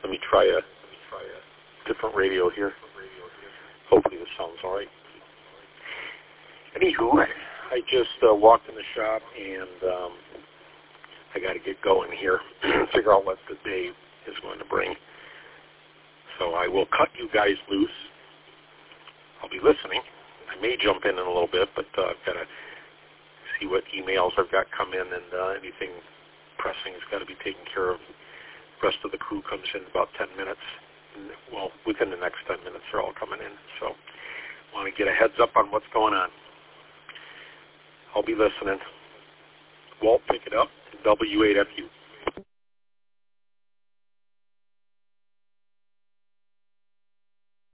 Let me try a different radio here. Hopefully this sounds all right. Anywho, I just walked in the shop and I got to get going here, figure out what the day is going to bring. So I will cut you guys loose. I'll be listening. I may jump in a little bit, but I've got to see what emails I've got come in, and anything pressing has got to be taken care of. The rest of the crew comes in about 10 minutes. Well, within the next 10 minutes, they're all coming in. So I want to get a heads up on what's going on. I'll be listening. Walt, pick it up. W8FU.